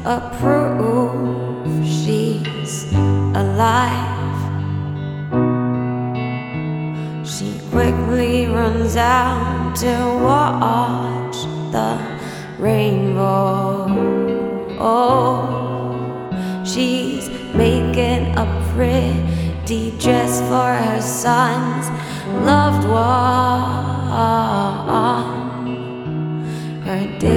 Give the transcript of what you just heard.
approve she's alive. She quickly runs out to watch the rainbow. Oh, she's making a pretty dress for her son's loved one. Her day